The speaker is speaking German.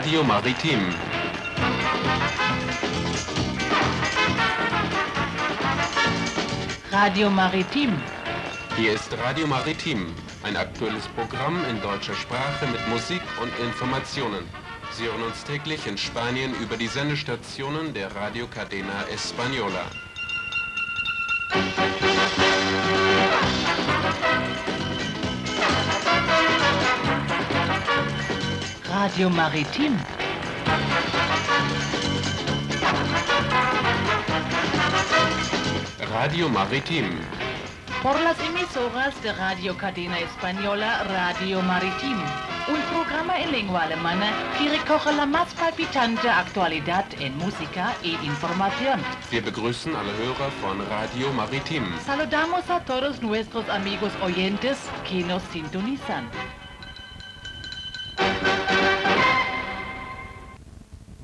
Radio Maritim. Radio Maritim. Hier ist Radio Maritim, ein aktuelles Programm in deutscher Sprache mit Musik und Informationen. Sie hören uns täglich in Spanien über die Sendestationen der Radio Cadena Española. Radio Maritim. Radio Maritim. Por las emisoras de Radio Cadena Española, Radio Maritim. Un programa en lengua alemana que recoge la más palpitante actualidad en música y información. Wir begrüßen alle Hörer von Radio Maritim. Saludamos a todos nuestros amigos oyentes que nos sintonizan.